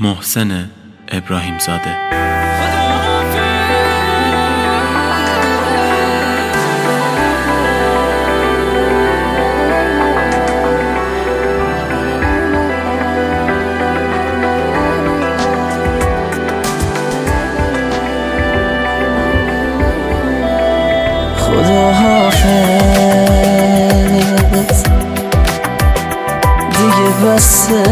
محسن ابراهیم زاده. خدا حافظ دیگه بسه،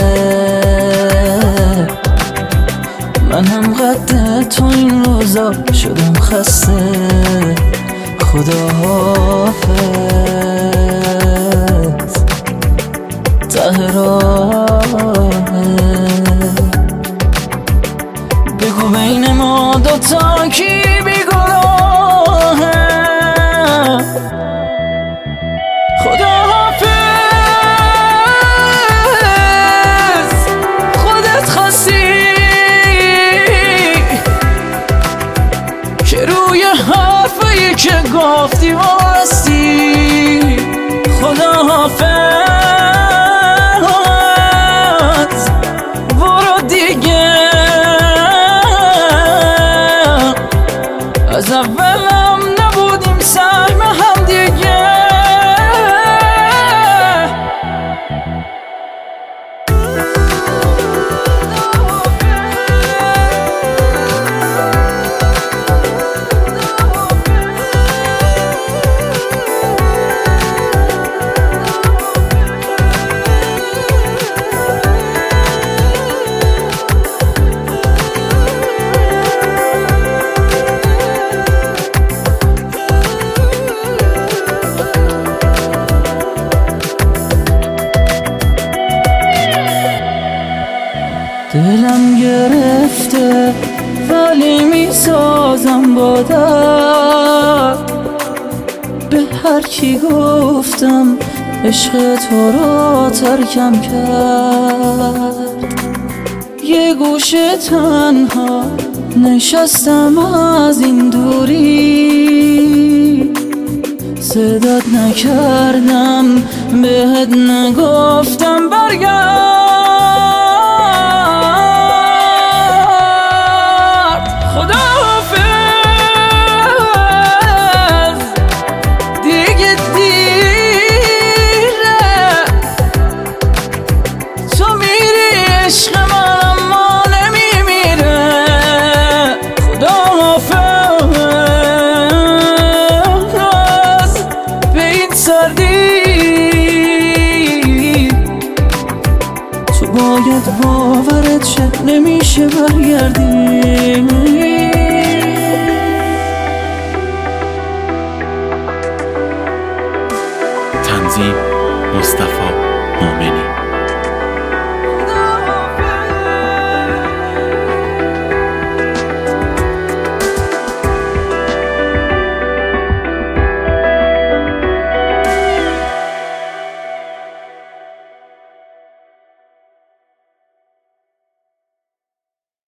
من هم قد تو این روزا شدم خسته. خدا حافظ ته راهه، بگو بین ما دوتا کی بیگناهه. خدا حافظ خودت خواستی که روی حرفایی که گفتی واستی. خدا حافظ برو دیگه، از اولم نبودیم سهم هم دیگه. دلم گرفته ولی میسازم با درد، به هر کی گفتم عشق تو را ترکم کرد. یه گوشه تنها نشستم از این دوری، صدات نکردم بهت نگفتم برگرد. تو باید باورت شه نمیشه برگردی. تنظیم مصطفی مومنی.